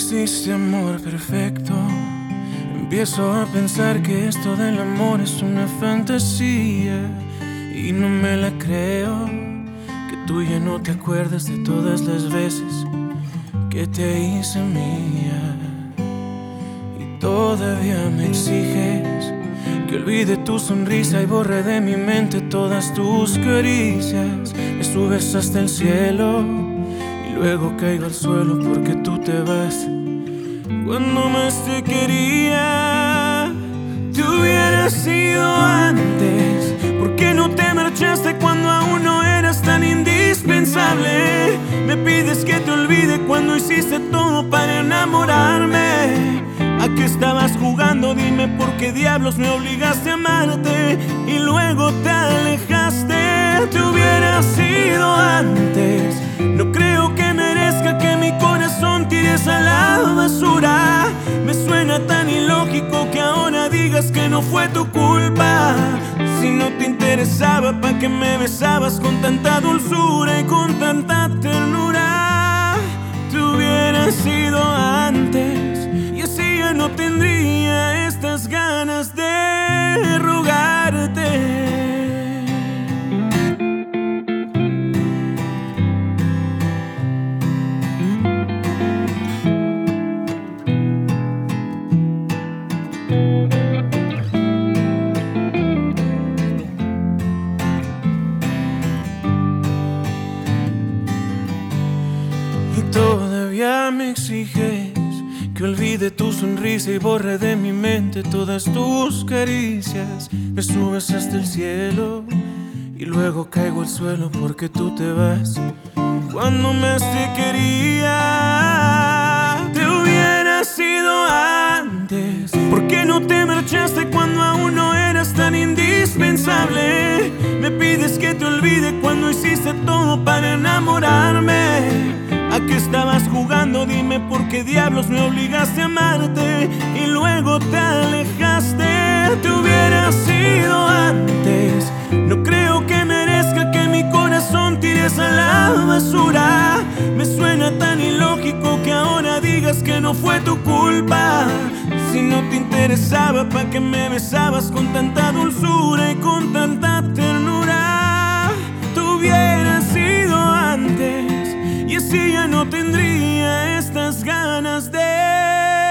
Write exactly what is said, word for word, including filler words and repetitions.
existe amor perfecto. Empiezo a pensar que esto del amor es una fantasía y no me la creo, que tú ya no te acuerdas de todas las veces que te hice mía. Y todavía me exiges que olvide tu sonrisa y borre de mi mente todas tus caricias. Me subes hasta el cielo y luego caigo al suelo porque tú te vas. Cuando más te quería, te hubiera sido antes. ¿Por qué no te marchaste cuando aún no eras tan indispensable? Me pides que te olvide cuando hiciste todo para enamorarme. ¿A qué estabas jugando? Dime por qué diablos me obligaste a amarte y luego te alejaste. Te hubiera sido antes. No creo que merezca que mi corazón tires a la basura. Me suena tan ilógico que ahora digas que no fue tu culpa. Si no te interesaba, ¿pa' qué me besabas con tanta dulzura y con tanta ternura? Te hubiera sido antes y así ya no tendría estas ganas de rogarte. Todavía me exiges que olvide tu sonrisa y borre de mi mente todas tus caricias. Me subes hasta el cielo y luego caigo al suelo porque tú te vas. Cuando más te quería, te hubiera sido antes. ¿Por qué no te marchaste cuando aún no eras tan indispensable? Me pides que te olvide cuando hiciste todo para enamorarme. ¿A qué estabas jugando? Dime por qué diablos me obligaste a amarte y luego te alejaste. Te hubiera sido antes. No creo que merezca que mi corazón tires a la basura. Me suena tan ilógico que ahora digas que no fue tu culpa. Si no te interesaba, ¿pa' qué me besabas con tanta dulzura y con tanta ternura? Te hubiera sido antes y así ya no tendría estas ganas de